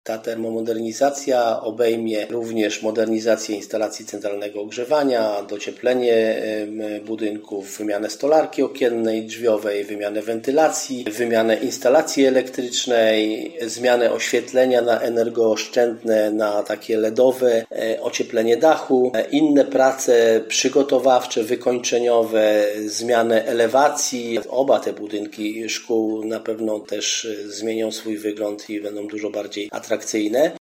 Ta termomodernizacja obejmie również modernizację instalacji centralnego ogrzewania, docieplenie budynków, wymianę stolarki okiennej, drzwiowej, wymianę wentylacji, wymianę instalacji elektrycznej, zmianę oświetlenia na energooszczędne, na takie LEDowe, ocieplenie dachu, inne prace przygotowawcze, wykończeniowe, zmianę elewacji. Oba te budynki szkół na pewno też zmienią swój wygląd i będą dużo bardziej atrakcyjne.